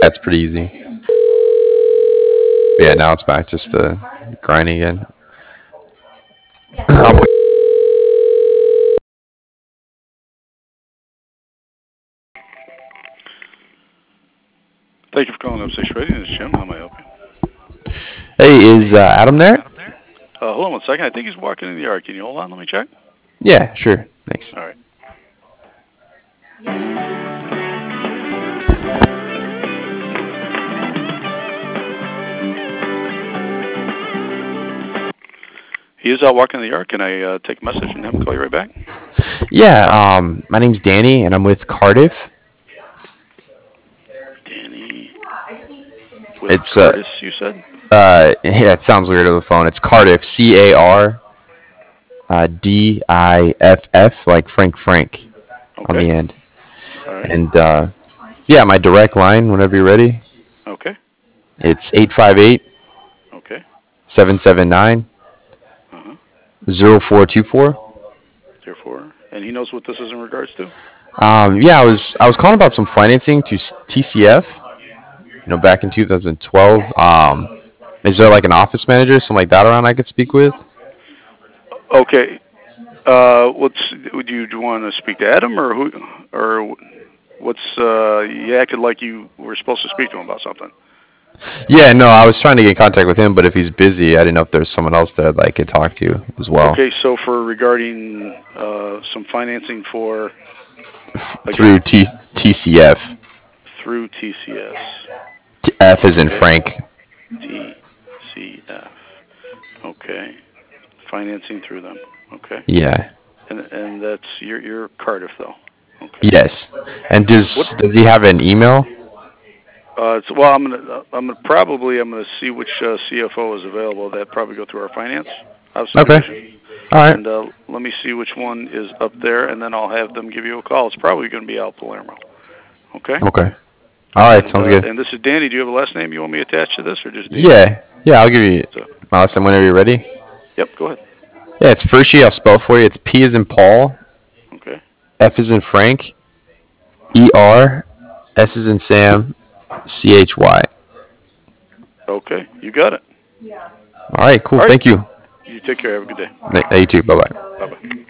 That's pretty easy. Yeah, now it's back just to grinding again. I'm Thank you for calling Upstation Radio. This is Jim. How may I help you? Hey, is Adam there? Hold on one second. I think he's walking in the yard. Can you hold on? Let me check. Yeah, sure. Thanks. All right. He is out walking in the yard. Can I take a message and have him call you right back? Yeah, my name's Danny, and I'm with Cardiff. Danny with It's Curtis, you said? yeah, it sounds weird on the phone. It's Cardiff, Cardiff, like Frank on Okay. the end. All right. And yeah, my direct line, whenever you're ready, Okay. it's 858 Okay. 779 Uh-huh. 0424. Therefore, and he knows what this is in regards to? Yeah, I was calling about some financing to TCF. Back in 2012. Is there like an office manager, something like that around I could speak with? Okay. Do you want to speak to Adam or who, or what's, you acted like you were supposed to speak to him about something. Yeah, no, I was trying to get in contact with him, but if he's busy, I didn't know if there's someone else that I could talk to as well. Okay, so for regarding some financing for, Through again, TCF. through TCS. F is in Okay. Frank. TCF. Okay. Financing through them. Okay. Yeah. And that's your Cardiff though. Okay. Yes. And What? does he have an email? Well, I'm gonna see which CFO is available. That probably go through our finance house Okay. division. All right. And let me see which one is up there, and then I'll have them give you a call. It's probably going to be Al Palermo. Okay. Okay. All right. Sounds good. And this is Danny. Do you have a last name you want me attached to this, or just Danny? Yeah. Yeah. I'll give you So, my last name whenever you're ready. yep. Go ahead. Yeah. It's Fershi. I'll spell for you. It's P as in Paul. Okay. F as in Frank. Uh-huh. S as in Sam. CHY. Okay. You got it. All right. Cool. All right. Thank you. You take care. Have a good day. You too. Bye bye. Bye bye.